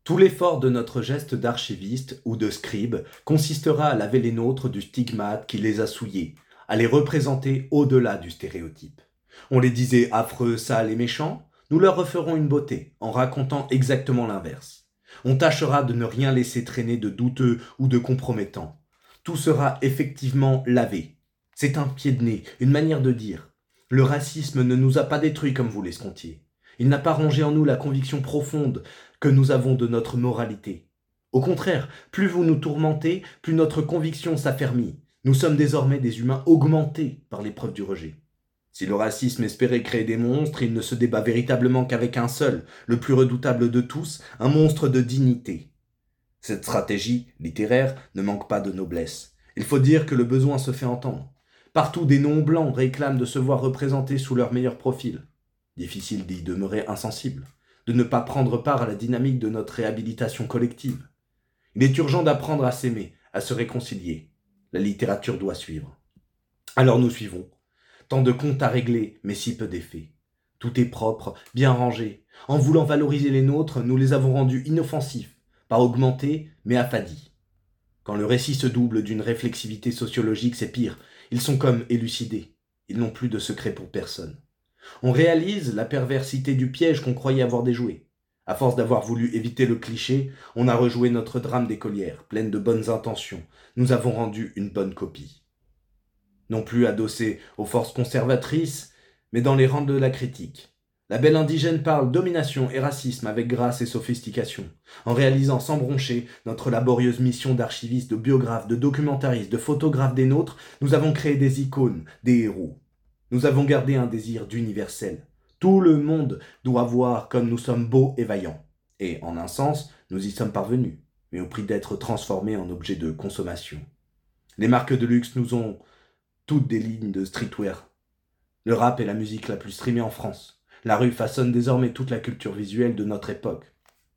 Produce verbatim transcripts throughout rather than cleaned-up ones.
Tout l'effort de notre geste d'archiviste ou de scribe consistera à laver les nôtres du stigmate qui les a souillés, à les représenter au-delà du stéréotype. On les disait affreux, sales et méchants, nous leur referons une beauté en racontant exactement l'inverse. On tâchera de ne rien laisser traîner de douteux ou de compromettant. Tout sera effectivement lavé. C'est un pied de nez, une manière de dire. Le racisme ne nous a pas détruits comme vous l'escomptiez. Il n'a pas rongé en nous la conviction profonde que nous avons de notre moralité. Au contraire, plus vous nous tourmentez, plus notre conviction s'affermit. Nous sommes désormais des humains augmentés par l'épreuve du rejet. Si le racisme espérait créer des monstres, il ne se débat véritablement qu'avec un seul, le plus redoutable de tous, un monstre de dignité. Cette stratégie littéraire ne manque pas de noblesse. Il faut dire que le besoin se fait entendre. Partout, des noms blancs réclament de se voir représentés sous leur meilleur profil. Difficile d'y demeurer insensible, de ne pas prendre part à la dynamique de notre réhabilitation collective. Il est urgent d'apprendre à s'aimer, à se réconcilier. La littérature doit suivre. Alors nous suivons. Tant de comptes à régler, mais si peu d'effets. Tout est propre, bien rangé. En voulant valoriser les nôtres, nous les avons rendus inoffensifs, pas augmentés, mais affadis. Quand le récit se double d'une réflexivité sociologique, c'est pire. Ils sont comme élucidés. Ils n'ont plus de secret pour personne. On réalise la perversité du piège qu'on croyait avoir déjoué. À force d'avoir voulu éviter le cliché, on a rejoué notre drame d'écolière, pleine de bonnes intentions. Nous avons rendu une bonne copie. Non plus adossée aux forces conservatrices, mais dans les rangs de la critique. La belle indigène parle domination et racisme avec grâce et sophistication, en réalisant sans broncher notre laborieuse mission d'archiviste, de biographe, de documentariste, de photographe des nôtres. Nous avons créé des icônes, des héros. Nous avons gardé un désir d'universel. Tout le monde doit voir comme nous sommes beaux et vaillants. Et, en un sens, nous y sommes parvenus, mais au prix d'être transformés en objets de consommation. Les marques de luxe nous ont toutes des lignes de streetwear. Le rap est la musique la plus streamée en France. La rue façonne désormais toute la culture visuelle de notre époque.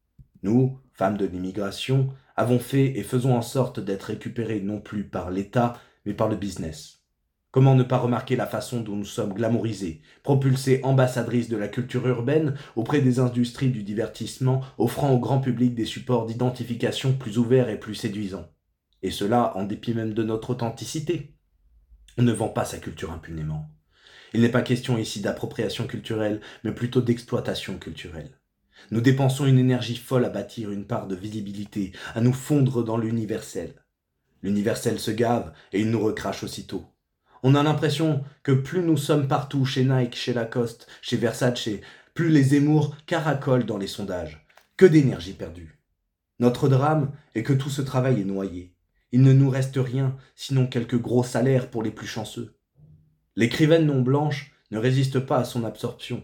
Nous, femmes de l'immigration, avons fait et faisons en sorte d'être récupérées non plus par l'État, mais par le business. Comment ne pas remarquer la façon dont nous sommes glamourisées, propulsées ambassadrices de la culture urbaine auprès des industries du divertissement, offrant au grand public des supports d'identification plus ouverts et plus séduisants. Et cela en dépit même de notre authenticité. On ne vend pas sa culture impunément. Il n'est pas question ici d'appropriation culturelle, mais plutôt d'exploitation culturelle. Nous dépensons une énergie folle à bâtir une part de visibilité, à nous fondre dans l'universel. L'universel se gave et il nous recrache aussitôt. On a l'impression que plus nous sommes partout, chez Nike, chez Lacoste, chez Versace, plus les Zemmour caracolent dans les sondages. Que d'énergie perdue. Notre drame est que tout ce travail est noyé. Il ne nous reste rien, sinon quelques gros salaires pour les plus chanceux. L'écrivaine non blanche ne résiste pas à son absorption.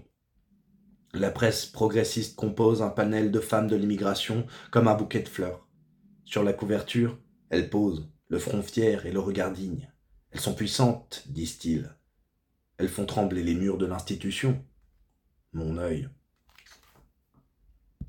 La presse progressiste compose un panel de femmes de l'immigration comme un bouquet de fleurs. Sur la couverture, elles posent, le front fier et le regard digne. Elles sont puissantes, disent-ils. Elles font trembler les murs de l'institution. Mon œil